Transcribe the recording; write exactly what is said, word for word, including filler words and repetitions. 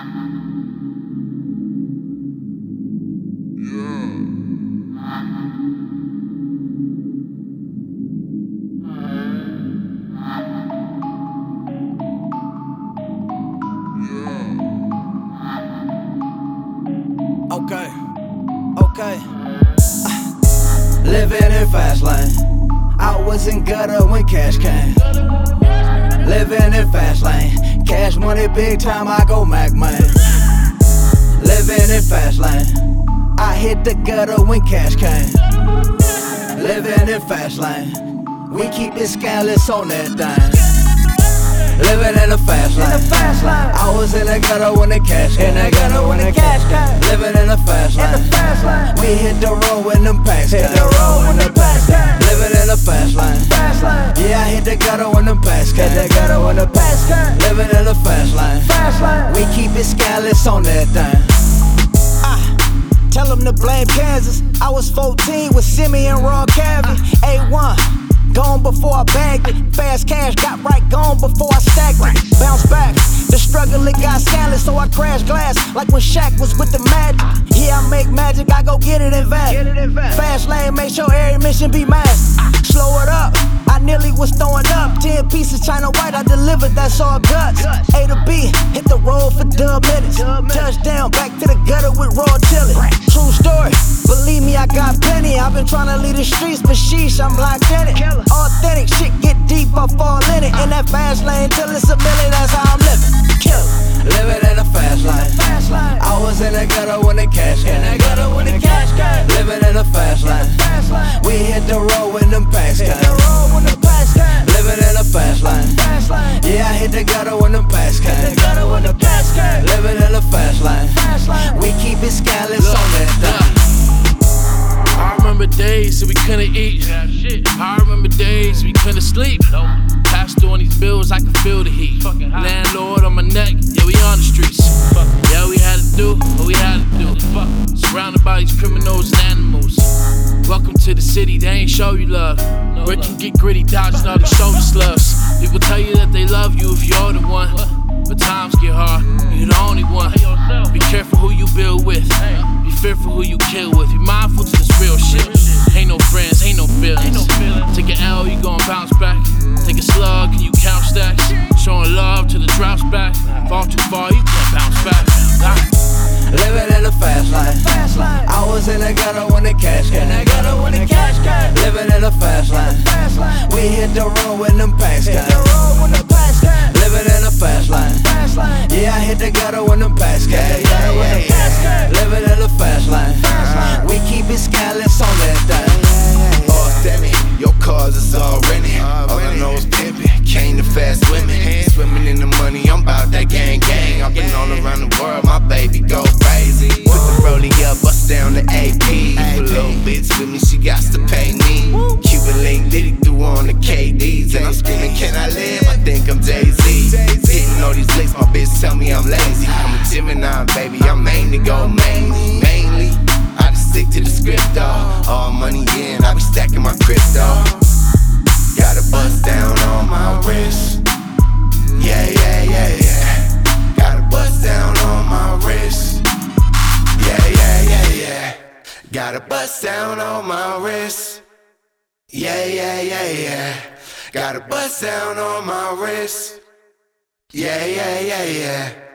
Okay, okay. Uh, living in fast lane. I was in gutter when cash came. Living in fast lane. Cash money big time, I go Mac man. Living in fast lane. I hit the gutter when cash came. Living in fast lane. We keep it scandalous on that thing. Living in the fast lane. In the fast lane. I was in the gutter when the cash came. In the gutter when the cash came. Living in the fast lane. In the fast lane. We hit the road when them packs came. Hit the road when the packs came. Living in the fast lane. Fast lane. Yeah, I hit the gutter when them packs came. Hit the gutter when the packs came. Living in the fast lane. Fast lane. We keep it scandalous on that thing. Ah, tell them to blame Kansas. I was fourteen with Simeon Raw Cavy. A one. Gone before I bagged it. Fast cash, got right gone before I stacked it. Bounce back, the struggle it got scandalous, so I crashed glass like when Shaq was with the Magic. Yeah, I make magic, I go get it in van. Fast lane, make sure every mission be mastered. Slow it up, I nearly was throwing up. Ten pieces China White, I delivered, that's all guts. A to B, hit the road for dub minutes. Touchdown, back to the gutter with raw chillin'. True story, believe me, I got plenty. I've been trying to leave the streets, but sheesh, I'm locked in it. Authentic shit get deep, I fall in it. In that fast lane till it's a million, that's how I'm living. Kill it. Living in the fast lane. Fast lane. I was in the gutter when the cash came. In the gutter when the cash came. Living in the fast lane. Fast lane. We hit the road when them packs came. Hit the road when the packs came. Living in the fast lane. Fast lane. Yeah, I hit the gutter when them packs came. Hit the gutter when the packs came. Living in the fast lane. Fast lane. We keep it scandalous on that thing. I remember days that we couldn't eat. I remember days we couldn't sleep. Passed through on these bills, I could feel the heat. Landlord on my neck, yeah, we on the streets. Yeah, we had to do what we had to do. Surrounded by these criminals and animals. Welcome to the city, they ain't show you love. Where can get gritty, dodging all these shoulder slugs. People tell you that they love you if you're the one, but times get hard, you're the only one. Be careful who you build with. Be fearful who you kill with. Be mindful to this real shit. Ain't no friends, ain't no feelings. Take an L, you gon' bounce back. Take a slug, can you count stacks? Showing love to the droughts back. Fall too far, you can't bounce back. Living in the fast lane. Fast lane. I was in the gutter when the cash came. In the gutter when the cash came. Living in the fast lane. Fast lane. We hit the road when them packs came. Hit the road when the packs came. Living in the fast lane. Fast lane. Yeah, I hit the gutter when them packs came. Yeah, yeah, yeah, yeah. Living in the fast lane. Fast lane. We keep it scandalous on that thing. Authentic, your cars is all rented. All I know is pimping, came to fast women. Swimming in the money, I'm about that gang gang. I've been all around the world, my baby go crazy. Put the rollie up, bust down the A P. If a little bitch with me, she got to pay me. Cuban link, Diddy through on the K Ds. And I'm screaming, can I live? I think I'm Jay-Z. Hitting all these licks, my bitch tell me I'm lazy. I'm a Gemini, baby, I'm main to go mainly. Mainly, I just stick to the script, dawg. All money in, I be stacking my crypto. Got a bust down on my wrist. Yeah, yeah, yeah, yeah. Got a bust down on my wrist. Yeah, yeah, yeah, yeah. Got a bust down on my wrist. Yeah, yeah, yeah, yeah. Got a bust down on my wrist. Yeah, yeah, yeah, yeah.